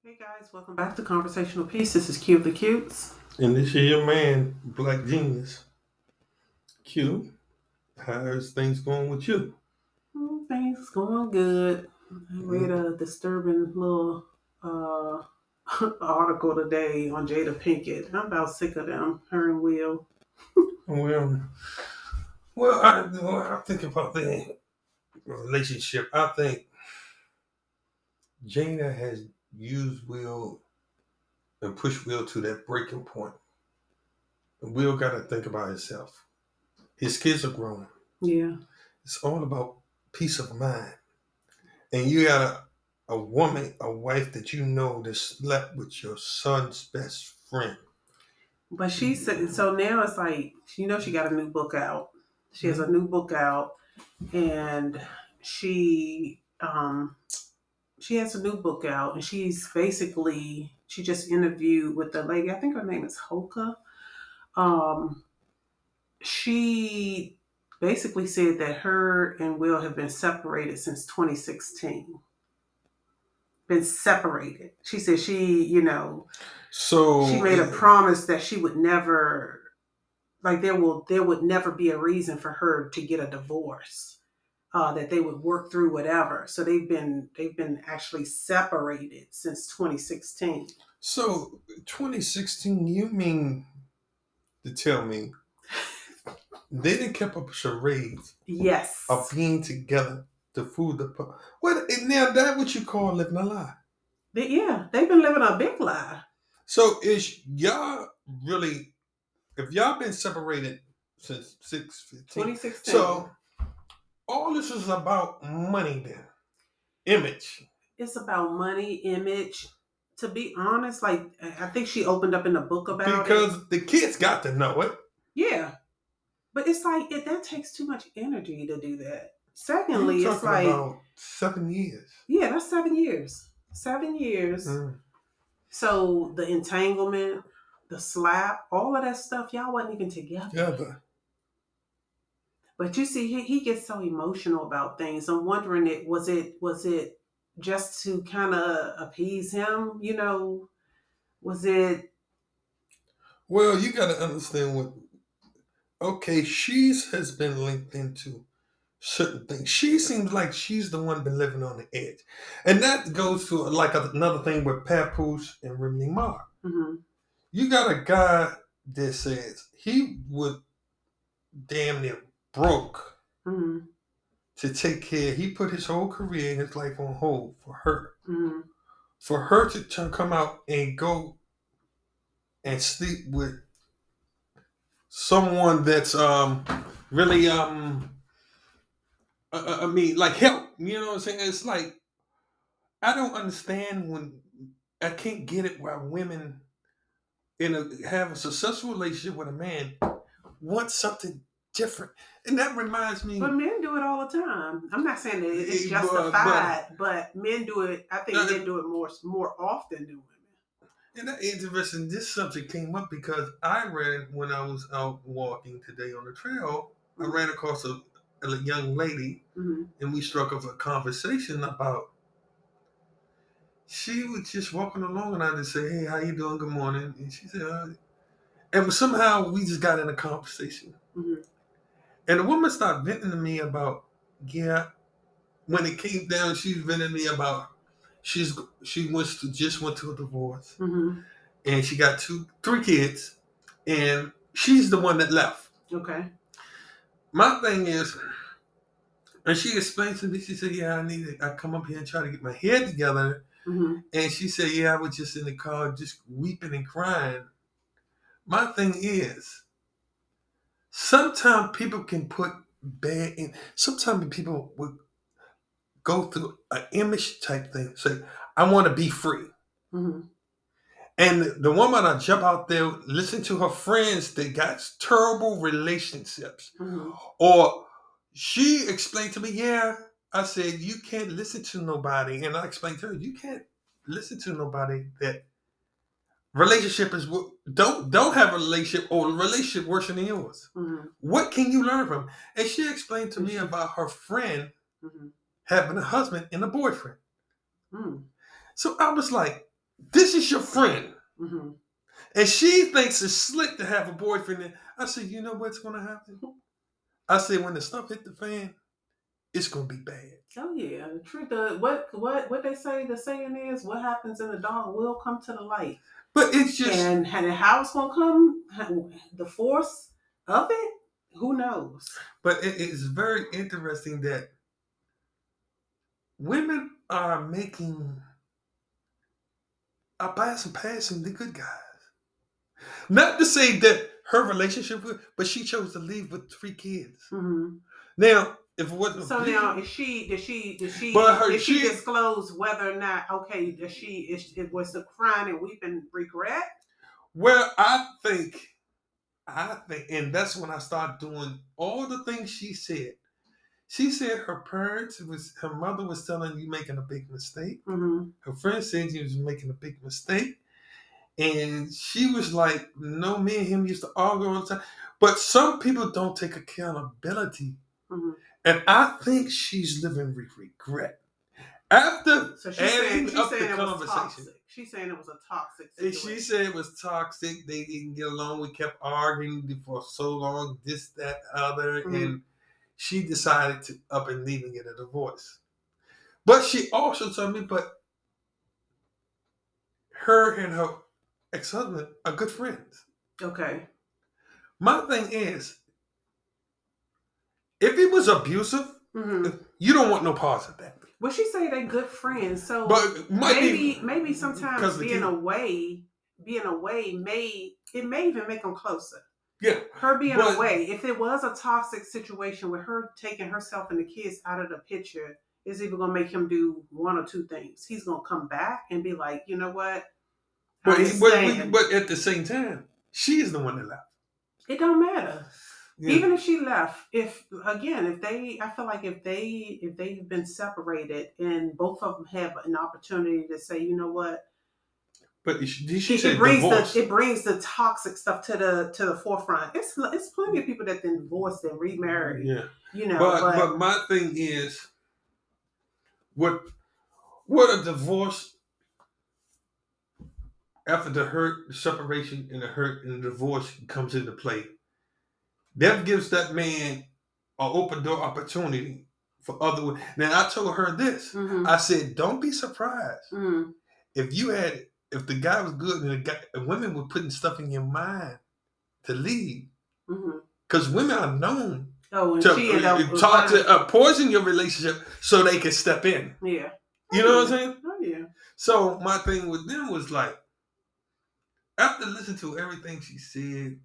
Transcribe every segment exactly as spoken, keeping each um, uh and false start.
Hey guys, welcome back to Conversational Peace. This is Q of the Cutes. And this is your man, Black Genius. Q, how's things going with you? Mm, Things going good. I read a disturbing little uh, article today on Jada Pinkett. I'm about sick of them, her and Will. Well, well, I, well, I think about the relationship. I think Jada has used Will and pushed Will to that breaking point. Will got to think about himself. His kids are grown. Yeah. It's all about peace of mind. And you got a, a woman, a wife that you know that slept with your son's best friend. But she said, so now it's like, you know, she got a new book out. She has a Mhm. new book out, and she um she has a new book out, and she's basically she just interviewed with the lady. I think her name is Hoka. Um, she basically said that her and Will have been separated since twenty sixteen. Been separated. She said she, you know, she So, made a it, promise that she would never, like there will, there would never be a reason for her to get a divorce. Uh, that they would work through whatever. So they've been, they've been actually separated since twenty sixteen. so twenty sixteen, you mean to tell me they didn't keep up charades Yes. of being together to fool the pu- what? Now that what you call living a lie? They, yeah, they've been living a big lie. So is y'all really? If y'all been separated since six fifteen, twenty sixteen. so all this is about money then, image. It's about money, image. To be honest, like I think she opened up in the book about Because it. the kids got to know it. Yeah, but it's like it that takes too much energy to do that. Secondly, You're it's talking like about seven years. yeah, that's seven years. Seven years. Mm. So the entanglement, the slap, all of that stuff, y'all wasn't even together. Together. But you see, he, he gets so emotional about things. I'm wondering, it was it was it just to kind of appease him? You know, was it? Well, you got to understand what. Okay, she's has been linked into certain things. She seems like she's the one been living on the edge, and that goes to like another thing with Papoose and Remy Ma. Mm-hmm. You got a guy that says he would damn near broke Mm-hmm. to take care. He put his whole career and his life on hold for her. Mm-hmm. For her to turn, come out and go and sleep with someone that's um really um I, I mean like help. You know what I'm saying? It's like I don't understand when I can't get it why women in a have a successful relationship with a man want something different. And that reminds me But men do it all the time. I'm not saying that it's eh, but, justified, but men do it. I think uh, men do it more more often than women. and that interesting this subject came up because I ran when I was out walking today on the trail, I ran across a, a young lady Mm-hmm. and we struck up a conversation about she was just walking along and I just say, hey, how you doing? Good morning. And she said, uh, and somehow we just got in a conversation. Mm-hmm. And the woman started venting to me about, yeah, when it came down, she was venting to me about she's she wants to just went to a divorce Mm-hmm. and she got two three kids and she's the one that left. Okay. My thing is, and she explained to me, she said, yeah, I need to I come up here and try to get my head together. Mm-hmm. And she said, yeah, I was just in the car just weeping and crying. My thing is, sometimes people can put bad in. Sometimes people would go through an image type thing. Say, I want to be free. Mm-hmm. And the woman I jump out there, listen to her friends that got terrible relationships. Mm-hmm. Or she explained to me, yeah, I said, you can't listen to nobody. And I explained to her, you can't listen to nobody that relationship is don't don't have a relationship or a relationship worse than yours. Mm-hmm. What can you learn from? And she explained to me Mm-hmm. about her friend Mm-hmm. having a husband and a boyfriend. Mm-hmm. So I was like, this is your friend. Mm-hmm. And she thinks it's slick to have a boyfriend. I said, you know what's going to happen? I said, when the stuff hit the fan, it's going to be bad. Oh yeah, the truth. The what what what they say. The saying is, what happens in the dark will come to the light. But it's just, and, and how it's gonna come, the force of it, who knows? But it is very interesting that women are making a pass and passing the good guys. Not to say that her relationship with, but she chose to leave with three kids. Mm-hmm. Now, if it wasn't so now, is she? Did she? Did she? But her, did she, she disclose whether or not? Okay, does she? Is it was the crying and weeping regret? Well, I think, I think, and that's when I started doing all the things she said. She said her parents was her mother was telling you making a big mistake. Mm-hmm. Her friend said you was making a big mistake. And she was like, no, me and him used to argue all the time. But some people don't take accountability. Mm-hmm. And I think she's living with regret. After so she's adding saying, she's up saying the it conversation. Was toxic. She's saying it was a toxic situation. And she said it was toxic. They didn't get along. We kept arguing for so long, this, that, other. Mm-hmm. And she decided to up and leaving it a divorce. But she also told me, but her and her ex-husband are good friends. Okay. My thing is, if it was abusive, mm-hmm. you don't want no parts of that. Well, she say they're good friends, so but maybe be, maybe sometimes being away, being away may it may even make them closer. Yeah, her being but, away. If it was a toxic situation with her taking herself and the kids out of the picture, is either gonna make him do one or two things. He's gonna come back and be like, you know what? But, but, but at the same time, she is the one that left. It don't matter. Yeah. Even if she left, if again, if they, I feel like if they, if they've been separated and both of them have an opportunity to say, you know what? But she, she it, said it brings divorce. the it brings the toxic stuff to the to the forefront. It's it's plenty of people that then divorced and remarried. Yeah, you know. But, but, but my thing is, what what a divorce. After the hurt, the separation, and the hurt and the divorce comes into play, that gives that man an open door opportunity for other women. Now, I told her this. Mm-hmm. I said, don't be surprised. Mm-hmm. If you had, if the guy was good and the guy, and women were putting stuff in your mind to leave, because mm-hmm. women are known oh, to she uh, talk to uh, poison your relationship so they can step in. Yeah. You know what I'm saying? Oh, yeah. So my thing with them was like, after listening to everything she said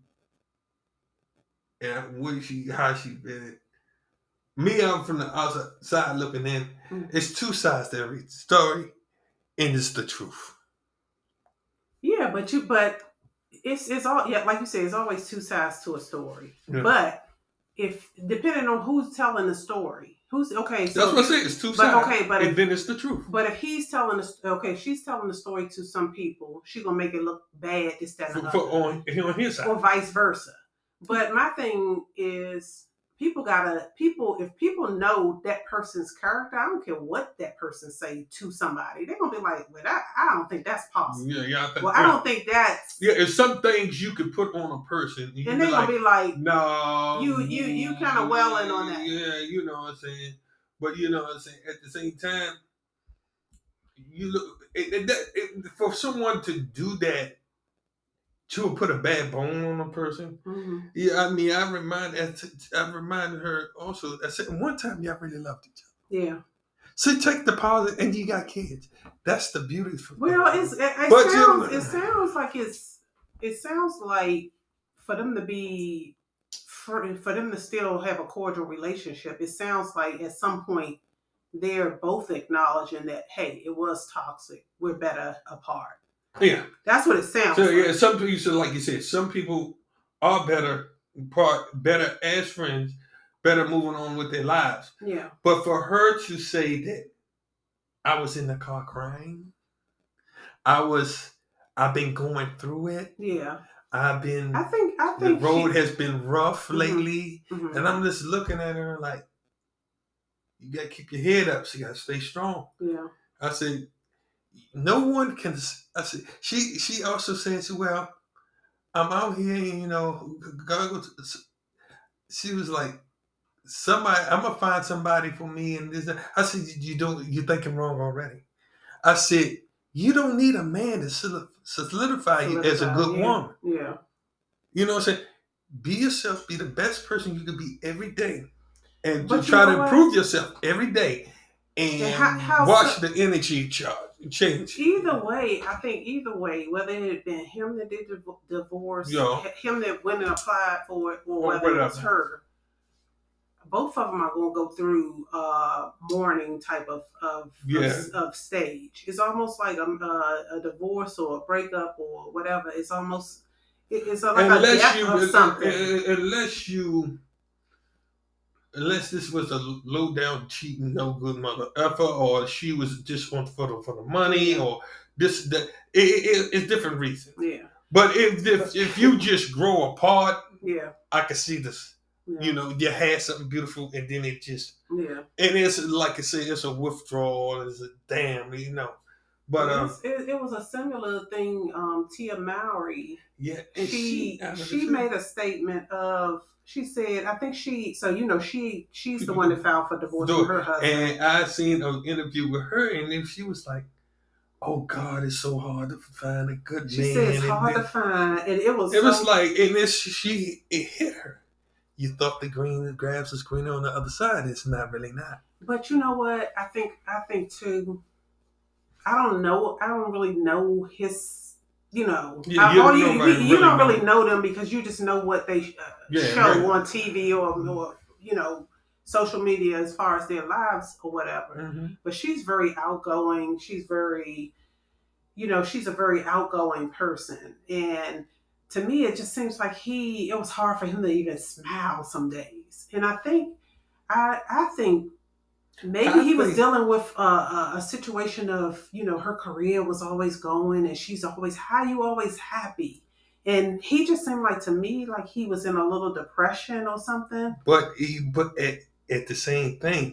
and what she, how she did it, me, I'm from the outside looking in. Mm-hmm. It's two sides to every story, and it's the truth. Yeah, but you, but it's it's all yeah, like you said, it's always two sides to a story. Yeah. But if depending on who's telling the story, who's okay, so that's what I say. It's two but, sides. Okay, but and if, then it's the truth. But if he's telling the okay, she's telling the story to some people, she's gonna make it look bad. This, that, and for, for, on, on his side, or vice versa. But my thing is, people gotta people. If people know that person's character, I don't care what that person say to somebody. They're gonna be like, "Well, I, I don't think that's possible." Yeah, yeah. I think, well, yeah. I don't think that's. Yeah, it's some things you could put on a person, and, and they're gonna like, be like, "No, you, you, you kind of welling on that." Yeah, you know what I'm saying. But you know what I'm saying. At the same time, you look it, it, it, for someone to do that. To put a bad bone on a person, mm-hmm. yeah. I mean, I remind, I reminded her also. I said, one time y'all really loved each other. Yeah. So take the positive, and you got kids. That's the beautiful. Well, it's, it, it but sounds. It sounds like it's. It sounds like for them to be, for for them to still have a cordial relationship. It sounds like at some point they're both acknowledging that, hey, it was toxic. We're better apart. Yeah, that's what it sounds. So like. yeah, some people, so like you said, some people are better part, better as friends, better moving on with their lives. Yeah. But for her to say that I was in the car crying, I was, I've been going through it. Yeah. I've been. I think. I think the road she, has been rough mm-hmm, lately, mm-hmm. and I'm just looking at her like, you gotta keep your head up. So you gotta stay strong. Yeah. I said. no one can. I said, she she also says, well, I'm out here, you know. God, she was like, somebody, I'm gonna find somebody for me, and this. I said, you don't, you're thinking wrong already. I said, you don't need a man to solidify you as a good yeah. woman. Yeah. You know what I'm saying? Be yourself. Be the best person you can be every day, and But try you know to what? improve yourself every day, and, And how- how watch so- the energy charge change. Either way, I think either way, whether it had been him that did the divorce, Yeah. him that went and applied for it, or Or whether it was whatever. her, both of them are going to go through uh, mourning type of of, Yeah. of of stage. It's almost like a, a, a divorce or a breakup or whatever. It's almost it- it's like a Unless death you, of something. uh, unless you, unless this was a low down cheating, no good mother effer, or she was just on for the for the money, or this that it, it, it's different reasons. Yeah. But if if, if you just grow apart, Yeah. I can see this. Yeah. You know, you had something beautiful, and then it just Yeah. and it's like I say, it's a withdrawal. It's a damn, you know. But it, um, was, it, it was a similar thing. Um, Tia Mowry. yeah, And she she made a statement of she said I think she so you know she she's the one that filed for divorce from her husband. And I seen an interview with her, and then she was like, "Oh God, it's so hard to find a good she man." She said it's and hard then, to find, and it was it so, was like, and this she it hit her. You thought the green grass was greener on the other side. It's not really not. But you know what? I think I think too. I don't know. I don't really know his. You know, Yeah, I, you all don't you know you, really you don't know. really know them because you just know what they uh, Yeah, show right. on T V or, or you know social media as far as their lives or whatever. Mm-hmm. But she's very outgoing. She's very, you know, she's a very outgoing person, and to me, it just seems like he. It was hard for him to even smile some days, and I think, I I think. Maybe I he was think- dealing with uh, a, a situation of, you know, her career was always going and she's always, how you always happy? And he just seemed like to me like he was in a little depression or something. But he, but at, at the same thing,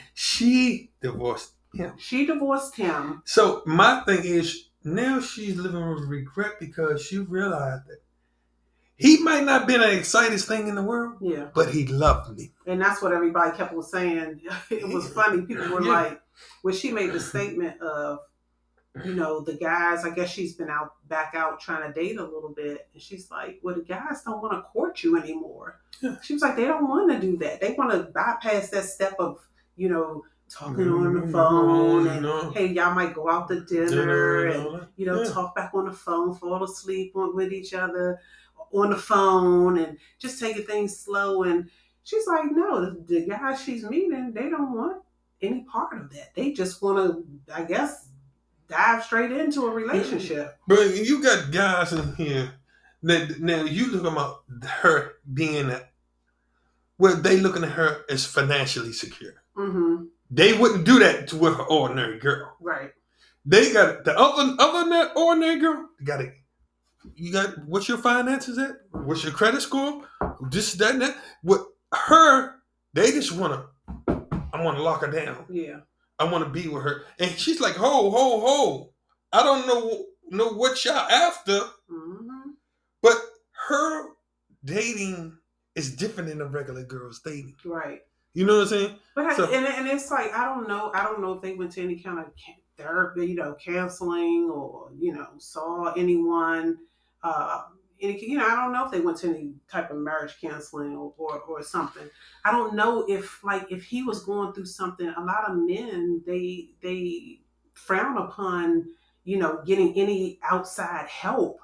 she divorced him. She divorced him. So my thing is now she's living with regret because she realized that he might not have been the exciting thing in the world, Yeah. but he loved me. And that's what everybody kept on saying. It was funny. People were Yeah. like, when she made the statement of, you know, the guys, I guess she's been out, back out trying to date a little bit. And she's like, well, the guys don't want to court you anymore. Yeah. She was like, they don't want to do that. They want to bypass that step of, you know, talking on the phone and, No. hey, y'all might go out to dinner, Dinner and and, all that. you know, Yeah. talk back on the phone, fall asleep on, with each other on the phone and just taking things slow. And she's like, no, the, the guys she's meeting, they don't want any part of that. They just want to, I guess, dive straight into a relationship. But you got guys in here that now you look about her being a, well, they looking at her as financially secure. Mm-hmm. They wouldn't do that to with an ordinary girl. Right. They got the other other than that ordinary girl. You got it. You got what's your finances at? What's your credit score? This, that, and that. With her, they just wanna. I want to lock her down. Yeah. I want to be with her, and she's like, "Ho, ho, ho! I don't know know what y'all after." Mm-hmm. But her dating is different than a regular girl's dating. Right. You know what I'm saying? But So- I, and, and it's like, I don't know. I don't know if they went to any kind of therapy, you know, counseling or, you know, saw anyone. Uh, any, you know, I don't know if they went to any type of marriage counseling or, or, or something. I don't know if, like, if he was going through something. A lot of men, they they frown upon, you know, getting any outside help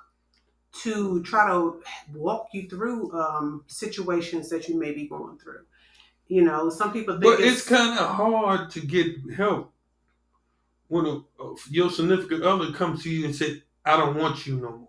to try to walk you through um, situations that you may be going through. You know, some people think But it's kind of hard to get help when a, a, your significant other comes to you and said, "I don't want you no more."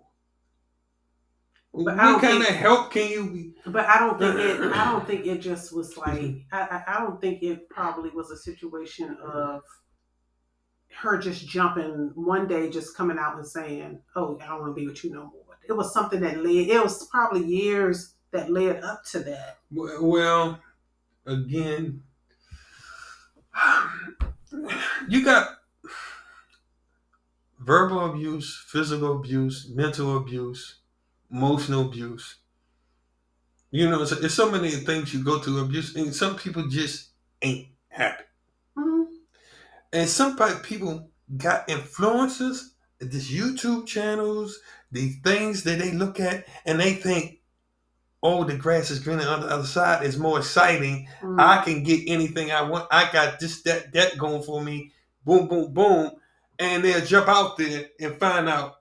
But what I don't kind think- of help can you be? But I don't think it. I don't think it just was like. I, I. I don't think it probably was a situation of her just jumping one day, just coming out and saying, "Oh, I don't want to be with you no more." It was something that led. It was probably years that led up to that. Well, again, you got verbal abuse, physical abuse, mental abuse, emotional abuse. You know, it's, it's so many things you go through abuse, and some people just ain't happy. Mm-hmm. And some people got influences, these YouTube channels, these things that they look at, and they think, oh, the grass is greener on the other side. It's more exciting. Mm-hmm. I can get anything I want. I got this, that, that going for me. Boom, boom, boom. And they'll jump out there and find out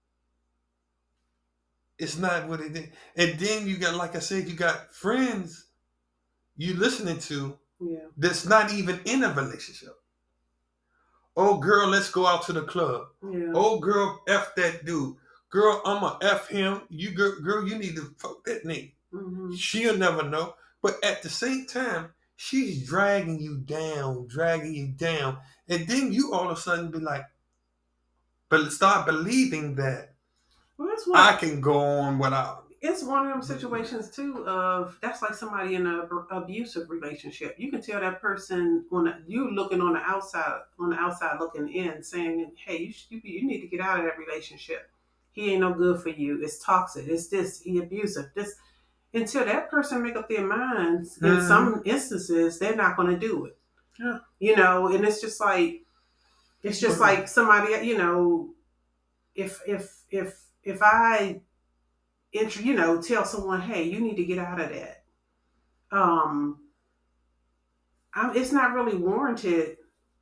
it's not what it is. And then you got, like I said, you got friends you listening to yeah. that's not even in a relationship. Oh, girl, let's go out to the club. Yeah. Oh, girl, F that dude. Girl, I'm going to F him. You girl, girl, you need to fuck that nigga. Mm-hmm. She'll never know. But at the same time, she's dragging you down, dragging you down. And then you all of a sudden be like, but start believing that well, that's what, I can go on without. It's one of them situations too of that's like somebody in an abusive relationship. You can tell that person on the, you looking on the outside, on the outside looking in, saying, "Hey, you you, you need to get out of that relationship. He ain't no good for you. It's toxic. It's this. He abusive. This." Until that person make up their minds, in mm-hmm. some instances, they're not going to do it. Yeah. You know, and it's just like, it's just like somebody, you know, if if if if I. You know, tell someone, hey, you need to get out of that. Um, I'm, it's not really warranted.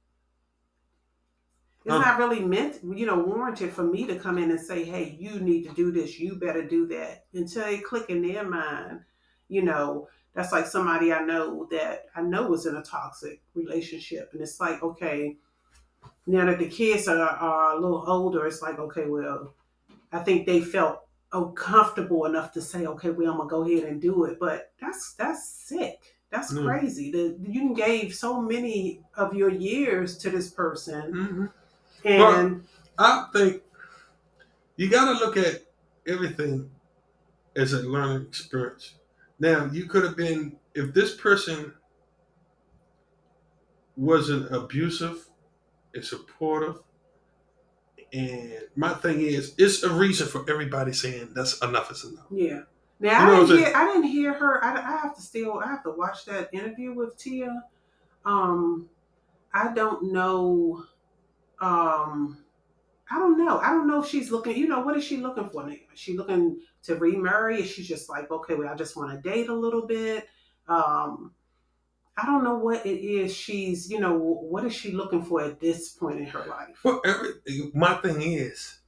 It's um, not really meant, you know, warranted for me to come in and say, hey, you need to do this. You better do that. Until they click in their mind, you know, that's like somebody I know that I know was in a toxic relationship. And it's like, okay, now that the kids are, are a little older, it's like, okay, well, I think they felt oh, comfortable enough to say, okay, well, I'm gonna go ahead and do it. But that's that's sick. That's mm. crazy. The, you gave so many of your years to this person, mm-hmm. and but I think you got to look at everything as a learning experience. Now, you could have been if this person wasn't abusive and supportive. And my thing is, it's a reason for everybody saying that's enough is enough. Yeah. Now you I didn't hear. I didn't hear her. I, I have to still. I have to watch that interview with Tia. Um, I don't know. Um, I don't know. I don't know if she's looking. You know, what is she looking for now? Is she looking to remarry? Is she just like, okay, well, I just want to date a little bit? Um, I don't know what it is she's, you know, what is she looking for at this point in her life? Well, every, my thing is,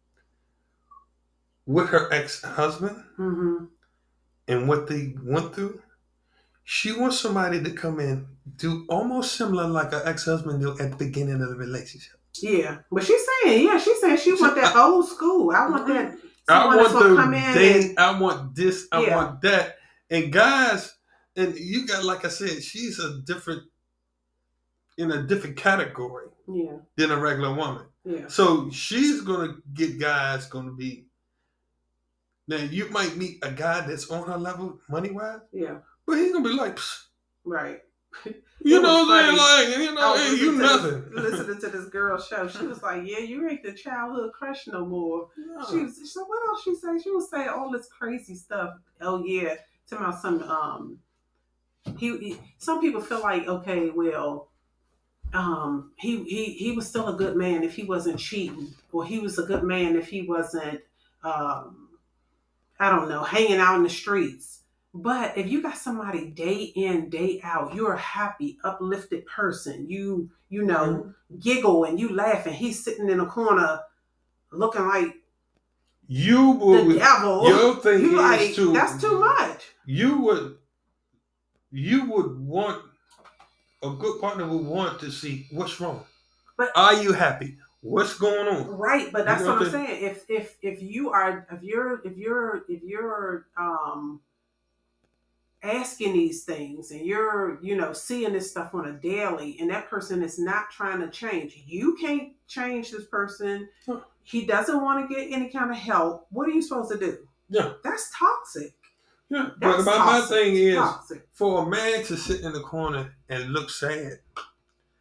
with her ex-husband mm-hmm. and what they went through, she wants somebody to come in, do almost similar like her ex-husband did at the beginning of the relationship. Yeah, but she's saying, yeah, she's saying she want that I, old school. I want that. I want the come in date. And, I want this. I yeah. want that. And guys. And you got, like I said, she's a different, in a different category yeah. than a regular woman. Yeah. So she's going to get guys going to be, now you might meet a guy that's on her level money-wise. Yeah. But he's going to be like, psst. Right. You know what I'm saying? Like, you know, hey, you nothing. This, listening to this girl's show, she was like, yeah, you ain't the childhood crush no more. No. She was, so what else she say? She was saying all this crazy stuff. Oh, yeah. Talking about some, um, He, he, some people feel like, okay, well, um, he, he, he was still a good man if he wasn't cheating, or he was a good man if he wasn't, um, I don't know, hanging out in the streets. But if you got somebody day in, day out, you're a happy, uplifted person. You, you know, mm-hmm. giggle and you laugh, and he's sitting in a corner looking like you would, the devil. Your thing you is like, too, that's too much. You would. You would want, a good partner would want to see what's wrong. But are you happy? What's going on? Right, but that's you know what I'm saying. If if if you are if you're if you're if you're um asking these things and you're, you know, seeing this stuff on a daily, and that person is not trying to change, you can't change this person. Huh. He doesn't want to get any kind of help. What are you supposed to do? Yeah. That's toxic. Yeah, but my, my thing is, toxic. For a man to sit in the corner and look sad,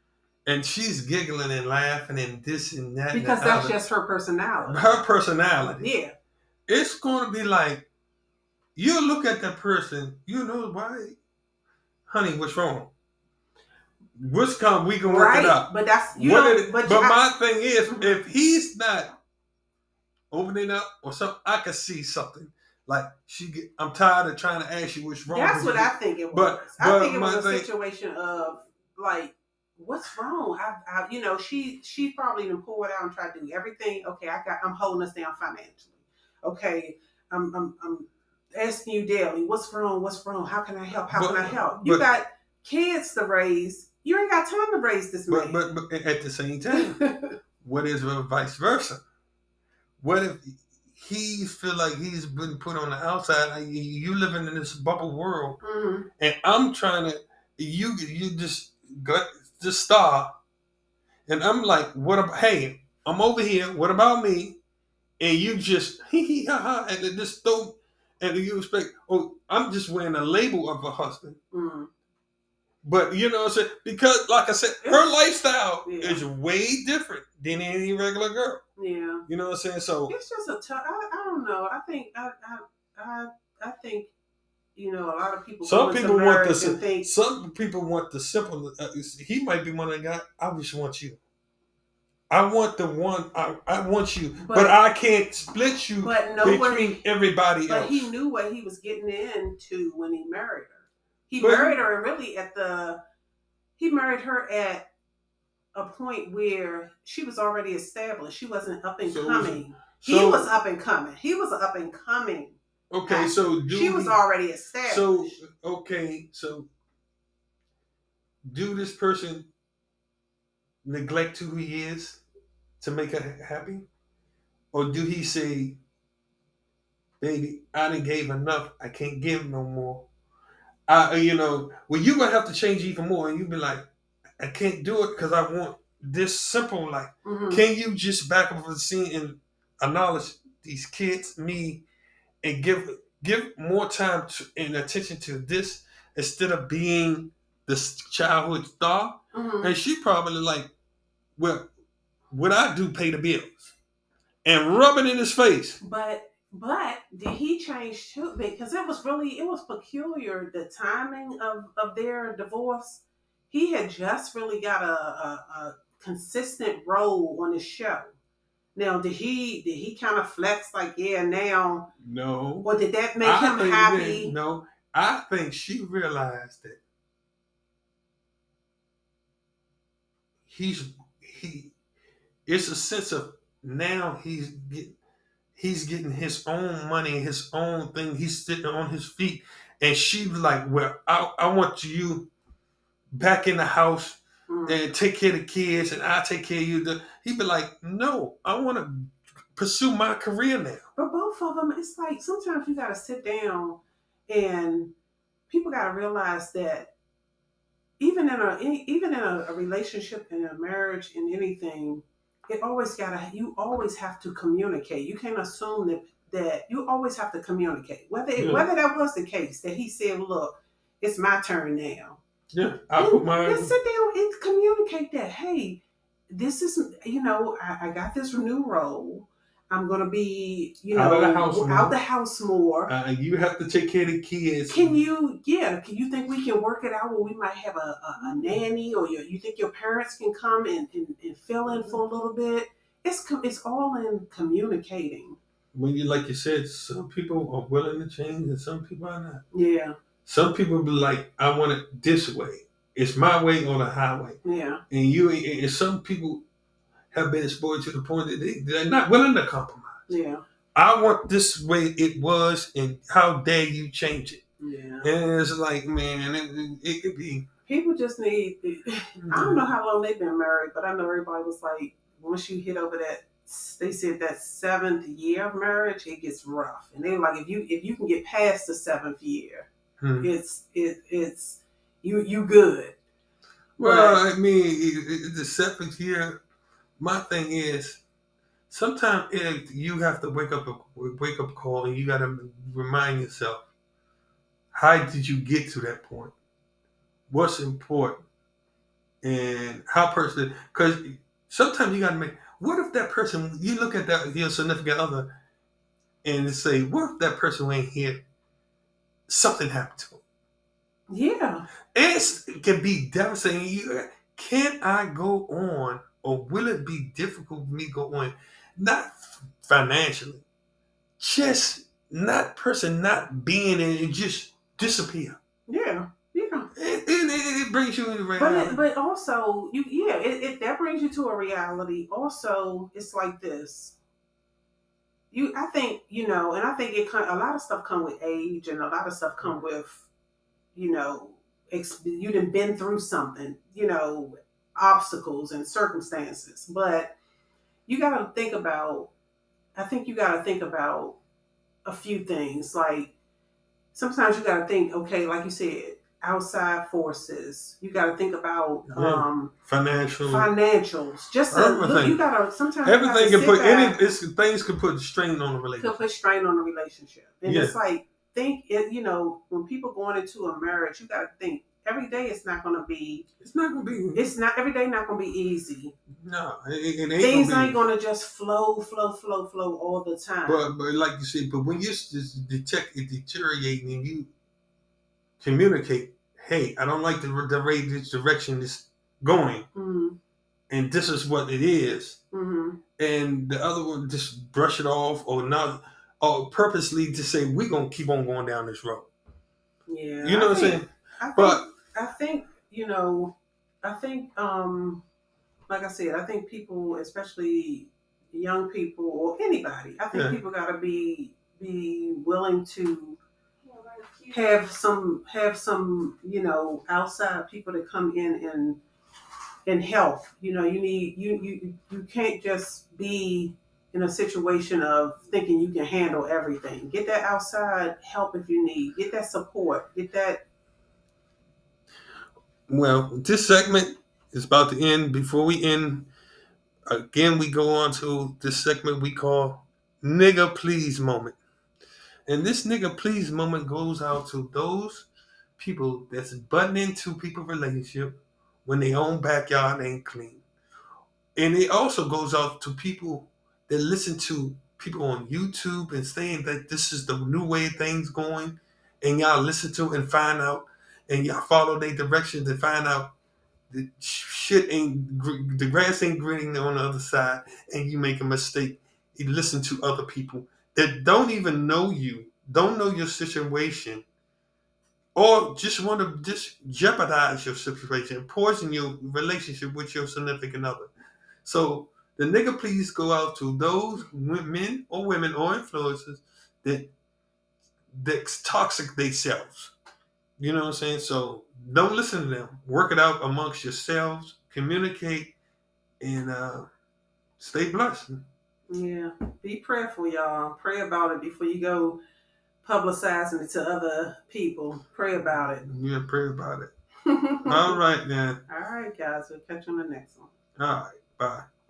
and she's giggling and laughing and this and that. Because and that's other. just her personality. Her personality. Yeah. It's going to be like, you look at that person, you know, why, honey, what's wrong? What's come? We can work right. it out. But that's you what know. It, but but I, my thing is, mm-hmm. if he's not opening up or something, I can see something. Like she, get, I'm tired of trying to ask you what's wrong. That's what you. I think it was. But, I but think it was a thing, situation of like, what's wrong? I, I, you know, she, she probably done pulled out and tried to do everything. Okay, I got, I'm holding us down financially. Okay, I'm, I'm, I'm asking you daily, what's wrong? What's wrong? How can I help? How but, can I help? You but, got kids to raise. You ain't got time to raise this man. But, but, but at the same time, what is vice versa? What if he feel like he's been put on the outside? You living in this bubble world, mm-hmm. and I'm trying to. You you just got the star, and I'm like, what about? Hey, I'm over here. What about me? And you just hee hee ha ha, and then just throw, and you expect. Oh, I'm just wearing a label of a husband. Mm-hmm. But you know what I'm saying? Because like I said, her lifestyle yeah. is way different than any regular girl. Yeah. You know what I'm saying? So it's just a tough. I, I don't know. I think I, I I I think you know a lot of people. Some people want the think, some people want the simple. Uh, he might be one of the guys. I just want you. I want the one. I, I want you, but, but I can't split you but nobody, between everybody but else. But he knew what he was getting into when he married her. He but married he, her really at the. He married her at a point where she was already established. She wasn't up and so, coming. So, he was up and coming. He was up and coming. Okay, actor. so do she was he, already established. So okay, so do this person neglect who he is to make her happy, or do he say, "Baby, I done gave enough. I can't give no more." I, you know, well, you're gonna have to change even more, and you be like, "I can't do it because I want this simple life." Mm-hmm. Can you just back up the scene and acknowledge these kids, me, and give give more time to, and attention to this instead of being this childhood star? Mm-hmm. And she probably like, well, what I do pay the bills, and rub it in his face. But. But did he change too? Because it was really, it was peculiar, the timing of, of their divorce. He had just really got a, a, a consistent role on his show. Now, did he did he kind of flex like, yeah, now? No. Or did that make I him happy? That, no. I think she realized that he's, he, it's a sense of now he's getting, He's getting his own money, his own thing. He's sitting on his feet. And she's like, well, I, I want you back in the house mm. and take care of the kids and I'll take care of you. He'd be like, no, I want to pursue my career now. But both of them, it's like sometimes you got to sit down and people got to realize that even in a even in a, a relationship, in a marriage, in anything, it always gotta. You always have to communicate. You can't assume that that you always have to communicate. Whether it, yeah. whether that was the case that he said, "Look, it's my turn now." Yeah, I put my. Let's sit down and communicate that. Hey, this is you know I, I got this new role. I'm gonna be you know out of the house out more. the house more. Uh, you have to take care of the kids. Can you? Yeah. Can you think we can work it out where we might have a, a, a nanny, or your, you think your parents can come and, and, and fill in for a little bit? It's it's all in communicating. When you like you said, some people are willing to change, and some people are not. Yeah. Some people be like, I want it this way. It's my way or the highway. Yeah. And you and some people have been exposed to the point that they, they're not willing to compromise. Yeah. I want this way it was, and how dare you change it? Yeah. And it's like, man, it, it could be. People just need, I don't know how long they've been married, but I know everybody was like, once you hit over that, they said that seventh year of marriage, it gets rough. And they're like, if you if you can get past the seventh year, hmm. it's it it's you you good. Well, but, I mean, it, it, the seventh year. My thing is, sometimes you have to wake up a wake up call, and you got to remind yourself, how did you get to that point? What's important? and how person, because sometimes you got to make, what if that person, you look at that, your significant other, and say, what if that person ain't here, something happened to him? Yeah. It's, it can be devastating. You, can I go on, or will it be difficult for me to go on? Not financially, just not person not being in and just disappear. Yeah. Yeah. It, it, it brings you into But reality. it, but also you yeah it, it that brings you to a reality. Also, it's like this. You I think you know, and I think it a lot of stuff come with age, and a lot of stuff come with you know ex, you done been through something, you know, obstacles and circumstances. But you got to think about. I think you got to think about a few things. Like sometimes you got to think, okay, like you said, outside forces. You got to think about Yeah. um, Financial, financials. Just to look, you got to sometimes everything you can put back, any. It's, things can put strain on the relationship. Can put strain on the relationship, and Yeah. it's like think it. You know, when people going into a marriage, you got to think every day. It's not going to be. It's not going to be. It's not every day. Not going to be easy. No, it, it ain't things gonna ain't going to just flow, flow, flow, flow all the time. But, but like you said, but when you just detect it deteriorating and you communicate, hey, I don't like the, the rate this direction is going, mm-hmm. and this is what it is, mm-hmm. and the other one just brush it off or not, or purposely to say we're gonna keep on going down this road. Yeah, you know I what I'm think, saying. I think, but I think you know, I think, um, like I said, I think people, especially young people or anybody, I think yeah. people got to be be willing to have some have some you know outside people to come in and and help. You know, you need you you you can't just be in a situation of thinking you can handle everything. Get that outside help if you need. Get that support. Get that. Well, this segment is about to end. Before we end, again, we go on to this segment we call Nigga Please Moment. And this nigga please moment goes out to those people that's butting into people's relationship when their own backyard ain't clean. And it also goes out to people that listen to people on YouTube and saying that this is the new way things going, and y'all listen to and find out, and y'all follow their directions and find out the shit ain't, the grass ain't greening on the other side, and you make a mistake. You listen to other people that don't even know you, don't know your situation, or just want to just jeopardize your situation, poison your relationship with your significant other. So the nigga please go out to those men or women or influencers that that's toxic themselves. You know what I'm saying? So don't listen to them. Work it out amongst yourselves. Communicate and uh, stay blessed. Yeah, be prayerful, y'all. Pray about it before you go publicizing it to other people. Pray about it. Yeah, pray about it. All right, then. All right, guys. We'll catch you on the next one. All right. Bye.